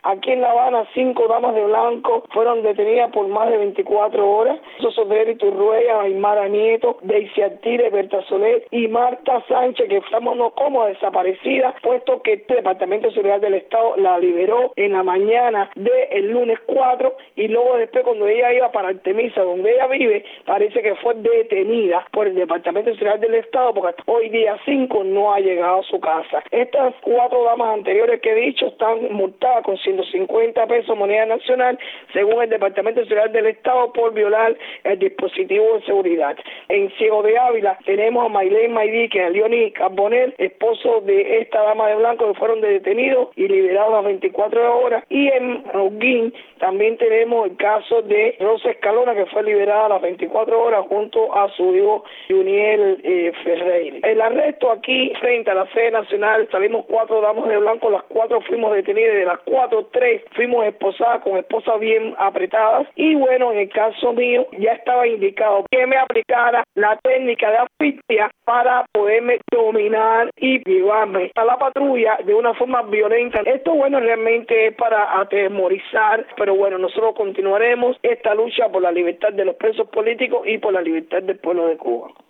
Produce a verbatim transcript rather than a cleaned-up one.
Aquí en La Habana, cinco damas de blanco fueron detenidas por más de veinticuatro horas. Sosoter Iturruella, Aymara Nieto, Daisy Artire, Berta Soler y Marta Sánchez, que estamos no como desaparecidas, puesto que el Departamento de Seguridad del Estado la liberó en la mañana del lunes cuatro y luego después cuando ella iba para Artemisa, donde ella vive, parece que fue detenida por el Departamento de Seguridad del Estado porque hasta hoy día cinco no ha llegado a su casa. Estas cuatro damas anteriores que he dicho están multadas con ciento cincuenta pesos moneda nacional, según el Departamento de Seguridad del Estado, por violar el dispositivo de seguridad. En Ciego de Ávila tenemos a Maylene Maidí, que es a Leonis Carbonell, esposo de esta dama de blanco, que fueron detenidos y liberados a las veinticuatro horas. Y en Holguín también tenemos el caso de Rosa Escalona, que fue liberada a las veinticuatro horas junto a su hijo Juniel eh, Ferreira. El arresto aquí frente a la sede nacional, salimos cuatro damas de blanco, las cuatro fuimos detenidas, de las cuatro, tres fuimos esposadas con esposas bien apretadas. Y bueno, en el caso mío ya estaba indicado que me aplicara la técnica de asfixia para poderme dominar y llevarme a la patrulla de una forma violenta. Esto, bueno, realmente es para atemorizar, pero bueno, nosotros continuaremos esta lucha por la libertad de los presos políticos y por la libertad del pueblo de Cuba.